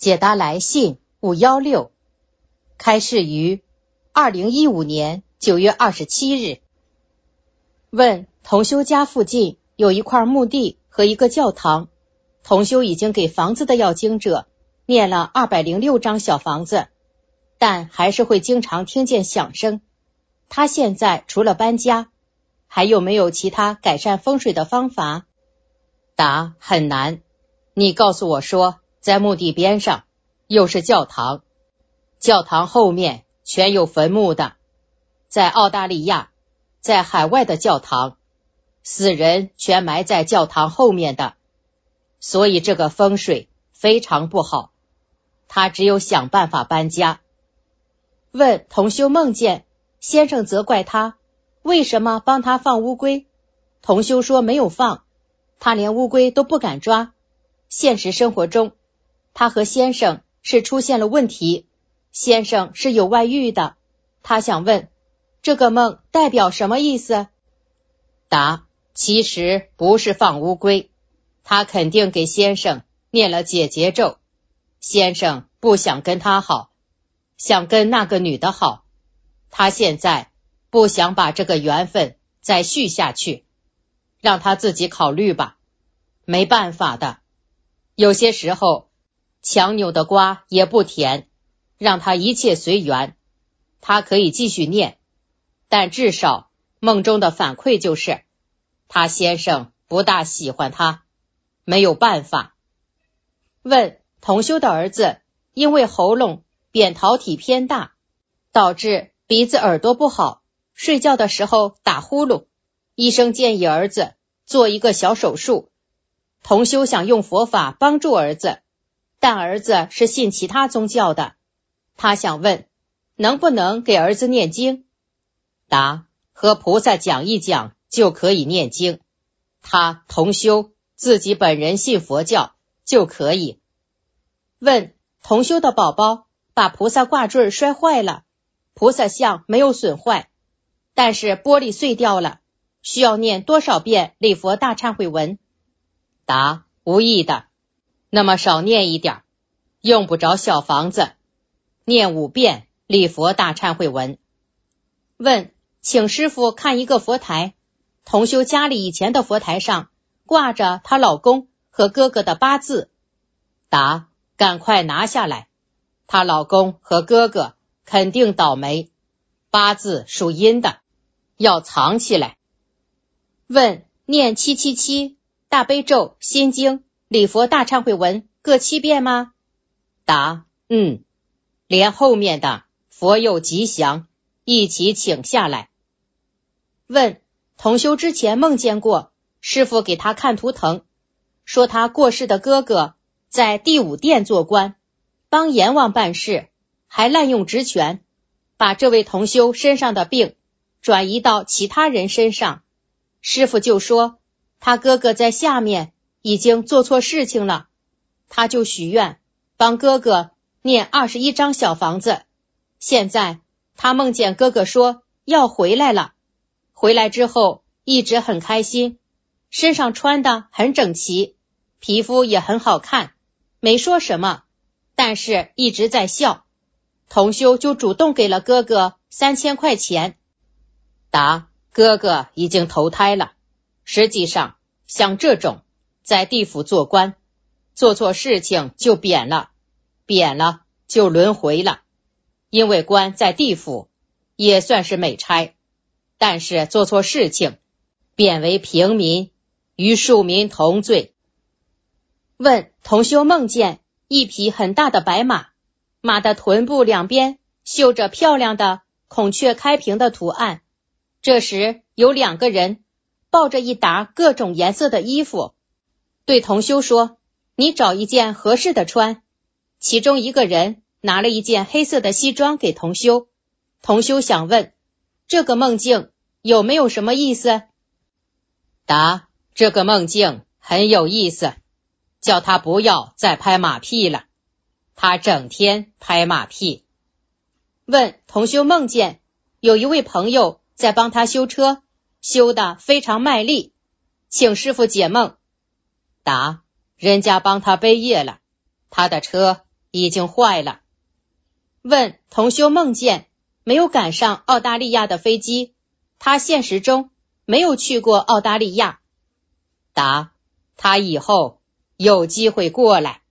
解答来信516，开示于2015年9月27日。问同修家附近有一块墓地和一个教堂，同修已经给房子的要经者念了206张小房子，但还是会经常听见响声。他现在除了搬家，还有没有其他改善风水的方法？答：很难。你告诉我说在墓地边上，又是教堂，教堂后面全有坟墓的，在澳大利亚，在海外的教堂，死人全埋在教堂后面的，所以这个风水非常不好，他只有想办法搬家。问同修梦见先生责怪他为什么帮他放乌龟，同修说没有放，他连乌龟都不敢抓。现实生活中，他和先生是出现了问题，先生是有外遇的，他想问这个梦代表什么意思？答：其实不是放乌龟，他肯定给先生念了解结咒，先生不想跟他好，想跟那个女的好，他现在不想把这个缘分再续下去，让他自己考虑吧，没办法的，有些时候强扭的瓜也不甜，让他一切随缘，他可以继续念，但至少梦中的反馈就是他先生不大喜欢他，没有办法。问同修的儿子因为喉咙扁桃体偏大，导致鼻子耳朵不好，睡觉的时候打呼噜，医生建议儿子做一个小手术，同修想用佛法帮助儿子，但儿子是信其他宗教的，他想问能不能给儿子念经？答：和菩萨讲一讲就可以念经，他同修自己本人信佛教就可以。问同修的宝宝把菩萨挂坠摔坏了，菩萨像没有损坏，但是玻璃碎掉了，需要念多少遍礼佛大忏悔文？答：无益的，那么少念一点，用不着小房子，念5遍礼佛大忏悔文。问请师父看一个佛台，同修家里以前的佛台上挂着她老公和哥哥的8字。答：赶快拿下来，她老公和哥哥肯定倒霉，8字属阴的，要藏起来。问念777大悲咒、心经、礼佛大忏悔文各7遍吗？答：连后面的佛佑吉祥一起请下来。问同修之前梦见过师父给他看图腾，说他过世的哥哥在第5殿做官，帮阎王办事，还滥用职权，把这位同修身上的病转移到其他人身上，师父就说他哥哥在下面已经做错事情了，他就许愿帮哥哥念21张小房子，现在他梦见哥哥说要回来了，回来之后一直很开心，身上穿的很整齐，皮肤也很好看，没说什么，但是一直在笑，同修就主动给了哥哥3000块钱。答：哥哥已经投胎了，实际上像这种在地府做官，做错事情就贬了，贬了就轮回了，因为官在地府也算是美差，但是做错事情贬为平民，与庶民同罪。问同修梦见一匹很大的白马，马的臀部两边绣着漂亮的孔雀开屏的图案，这时有2个人抱着一沓各种颜色的衣服，对同修说你找一件合适的穿，其中一个人拿了一件黑色的西装给同修，同修想问这个梦境有没有什么意思？答：这个梦境很有意思，叫他不要再拍马屁了，他整天拍马屁。问同修梦见有一位朋友在帮他修车，修得非常卖力，请师父解梦。答：人家帮他背业了，他的车已经坏了。问同修梦见没有赶上澳大利亚的飞机，他现实中没有去过澳大利亚。答：他以后有机会过来。